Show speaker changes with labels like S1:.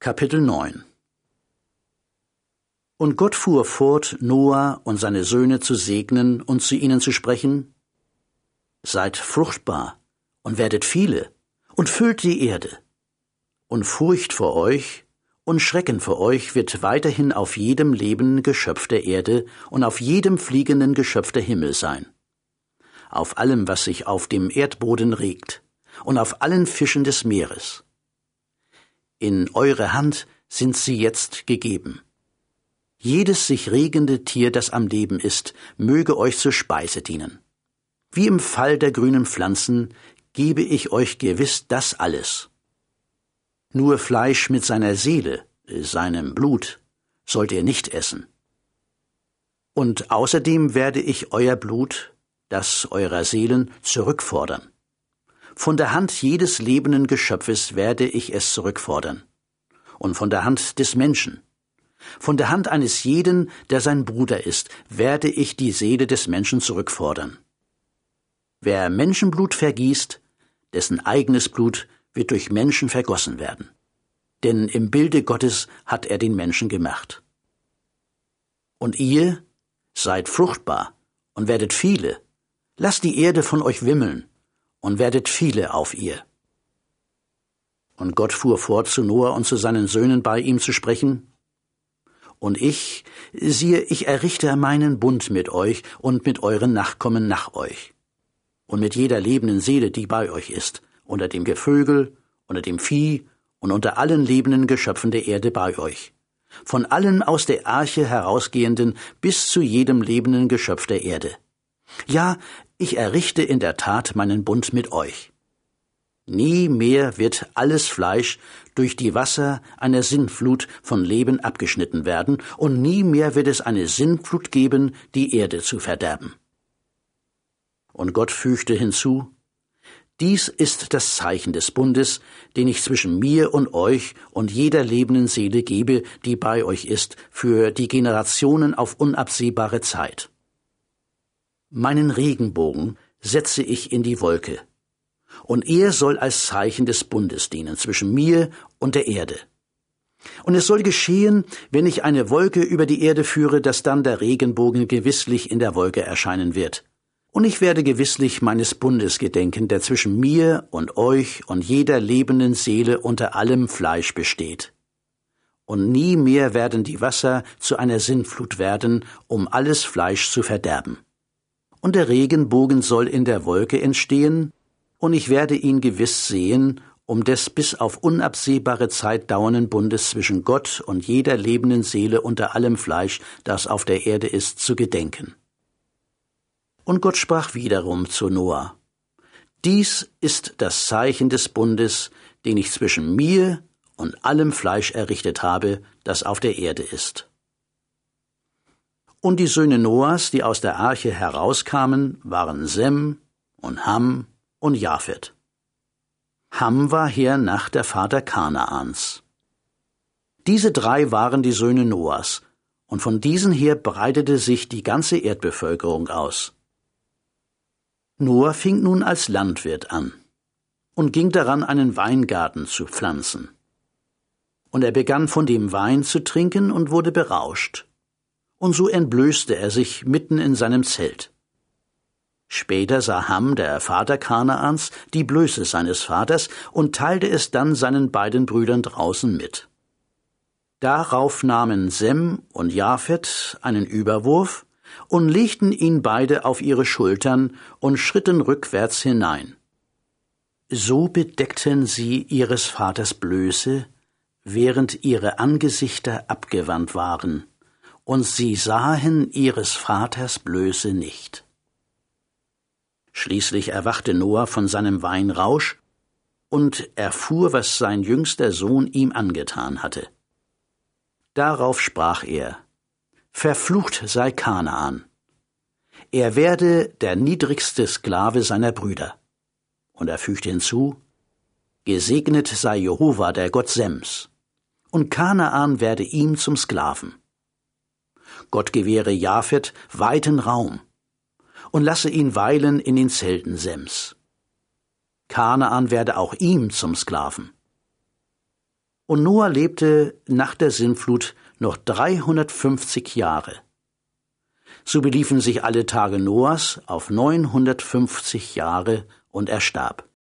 S1: Kapitel 9. Und Gott fuhr fort, Noah und seine Söhne zu segnen und zu ihnen zu sprechen: Seid fruchtbar und werdet viele und füllt die Erde. Und Furcht vor euch und Schrecken vor euch wird weiterhin auf jedem lebenden Geschöpf der Erde und auf jedem fliegenden Geschöpf der Himmel sein, auf allem, was sich auf dem Erdboden regt, und auf allen Fischen des Meeres. In eure Hand sind sie jetzt gegeben. Jedes sich regende Tier, das am Leben ist, möge euch zur Speise dienen. Wie im Fall der grünen Pflanzen gebe ich euch gewiss das alles. Nur Fleisch mit seiner Seele, seinem Blut, sollt ihr nicht essen. Und außerdem werde ich euer Blut, das eurer Seelen, zurückfordern. Von der Hand jedes lebenden Geschöpfes werde ich es zurückfordern. Und von der Hand des Menschen. Von der Hand eines jeden, der sein Bruder ist, werde ich die Seele des Menschen zurückfordern. Wer Menschenblut vergießt, dessen eigenes Blut wird durch Menschen vergossen werden. Denn im Bilde Gottes hat er den Menschen gemacht. Und ihr seid fruchtbar und werdet viele. Lasst die Erde von euch wimmeln und werdet viele auf ihr. Und Gott fuhr fort, zu Noah und zu seinen Söhnen bei ihm zu sprechen: Und ich, siehe, ich errichte meinen Bund mit euch und mit euren Nachkommen nach euch, und mit jeder lebenden Seele, die bei euch ist, unter dem Gevögel, unter dem Vieh und unter allen lebenden Geschöpfen der Erde bei euch, von allen aus der Arche herausgehenden bis zu jedem lebenden Geschöpf der Erde. Ja, ich errichte in der Tat meinen Bund mit euch. Nie mehr wird alles Fleisch durch die Wasser einer Sintflut von Leben abgeschnitten werden, und nie mehr wird es eine Sintflut geben, die Erde zu verderben. Und Gott fügte hinzu: Dies ist das Zeichen des Bundes, den ich zwischen mir und euch und jeder lebenden Seele gebe, die bei euch ist, für die Generationen auf unabsehbare Zeit. Meinen Regenbogen setze ich in die Wolke, und er soll als Zeichen des Bundes dienen zwischen mir und der Erde. Und es soll geschehen, wenn ich eine Wolke über die Erde führe, dass dann der Regenbogen gewisslich in der Wolke erscheinen wird. Und ich werde gewisslich meines Bundes gedenken, der zwischen mir und euch und jeder lebenden Seele unter allem Fleisch besteht. Und nie mehr werden die Wasser zu einer Sintflut werden, um alles Fleisch zu verderben. Und der Regenbogen soll in der Wolke entstehen, und ich werde ihn gewiss sehen, um des bis auf unabsehbare Zeit dauernden Bundes zwischen Gott und jeder lebenden Seele unter allem Fleisch, das auf der Erde ist, zu gedenken. Und Gott sprach wiederum zu Noah: Dies ist das Zeichen des Bundes, den ich zwischen mir und allem Fleisch errichtet habe, das auf der Erde ist. Und die Söhne Noahs, die aus der Arche herauskamen, waren Sem und Ham und Japhet. Ham war hernach der Vater Kanaans. Diese drei waren die Söhne Noahs, und von diesen her breitete sich die ganze Erdbevölkerung aus. Noah fing nun als Landwirt an und ging daran, einen Weingarten zu pflanzen. Und er begann von dem Wein zu trinken und wurde berauscht. Und so entblößte er sich mitten in seinem Zelt. Später sah Ham, der Vater Kanaans, die Blöße seines Vaters und teilte es dann seinen beiden Brüdern draußen mit. Darauf nahmen Sem und Japhet einen Überwurf und legten ihn beide auf ihre Schultern und schritten rückwärts hinein. So bedeckten sie ihres Vaters Blöße, während ihre Angesichter abgewandt waren, und sie sahen ihres Vaters Blöße nicht. Schließlich erwachte Noah von seinem Weinrausch und erfuhr, was sein jüngster Sohn ihm angetan hatte. Darauf sprach er: Verflucht sei Kanaan. Er werde der niedrigste Sklave seiner Brüder. Und er fügte hinzu: Gesegnet sei Jehova, der Gott Sems, und Kanaan werde ihm zum Sklaven. Gott gewähre Japhet weiten Raum und lasse ihn weilen in den Zelten Sems. Kanaan werde auch ihm zum Sklaven. Und Noah lebte nach der Sintflut noch 350 Jahre. So beliefen sich alle Tage Noahs auf 950 Jahre und er starb.